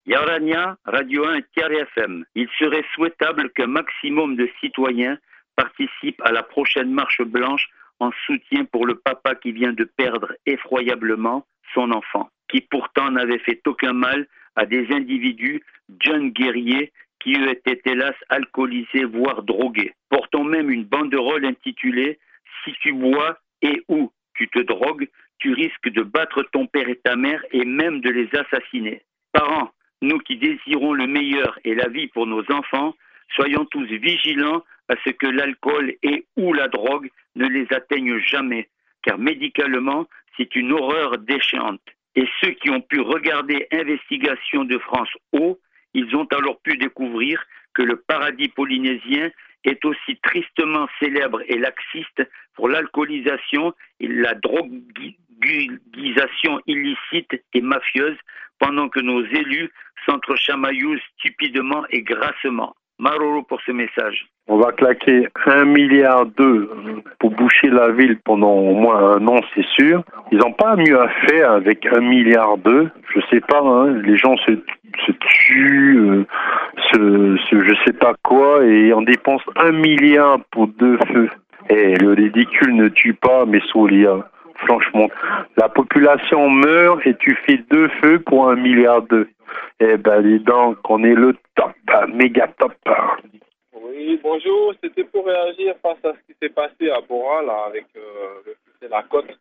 Yarania, Radio 1 et Thierry FM. Il serait souhaitable qu'un maximum de citoyens participent à la prochaine marche blanche en soutien pour le papa qui vient de perdre effroyablement son enfant, qui pourtant n'avait fait aucun mal à des individus, jeunes guerriers, qui eux étaient hélas alcoolisés, voire drogués. Portons même une banderole intitulée « Si tu bois et ou tu te drogues, tu risques de battre ton père et ta mère et même de les assassiner. » Parents, nous qui désirons le meilleur et la vie pour nos enfants, soyons tous vigilants à ce que l'alcool et ou la drogue ne les atteignent jamais, car médicalement, c'est une horreur déchéante. Et ceux qui ont pu regarder Investigation de France O, ils ont alors pu découvrir que le paradis polynésien est aussi tristement célèbre et laxiste pour l'alcoolisation et la droguisation illicite et mafieuse, pendant que nos élus s'entrechamaillent stupidement et grassement. Maroro pour ce message. On va claquer 1,2 milliard pour boucher la ville pendant au moins un an, c'est sûr. Ils n'ont pas mieux à faire avec 1,2 milliard. Je sais pas, hein, les gens se tuent, je sais pas quoi, et on dépense 1 milliard pour 2 feux. Et le ridicule ne tue pas, mais Solia. Franchement, la population meurt et tu fais 2 feux pour 1,2 milliard. Eh ben, dis donc, on est le top, méga top. Oui, bonjour, c'était pour réagir face à ce qui s'est passé à Bora, là, avec le fils de la côte.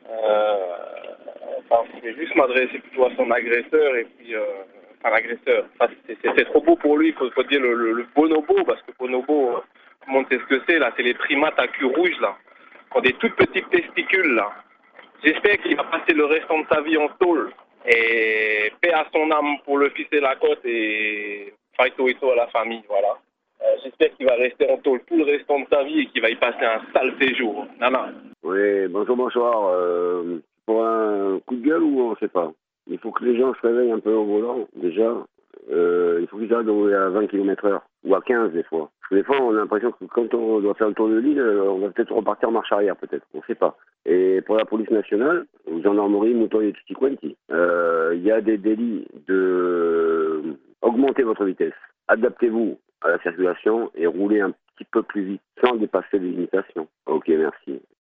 Je vais juste m'adresser plutôt à son agresseur et puis l'agresseur. C'est trop beau pour lui, il faut dire le bonobo, parce que bonobo, tout le monde sait ce que c'est, là, c'est les primates à queue rouge, là, qui ont des toutes petites testicules, là. J'espère qu'il va passer le restant de sa vie en tôle. Et paix à son âme pour le fils et la côte et faito à la famille, voilà. J'espère qu'il va rester en tôle tout le restant de sa vie et qu'il va y passer un sale séjour. Nana. Oui, bonsoir. Pour un coup de gueule ou on ne sait pas. Il faut que les gens se réveillent un peu au volant, déjà. Il faut qu'ils arrêtent de rouler à 20 km/h, ou à 15 des fois. Parce que des fois, on a l'impression que quand on doit faire le tour de l'île, on va peut-être repartir en marche arrière, peut-être. On ne sait pas. Et pour la police nationale, ou gendarmerie, moto et tutti quanti, il y a des délits de augmenter votre vitesse. Adaptez-vous à la circulation et roulez un petit peu plus vite, sans dépasser les limitations. Ok, merci.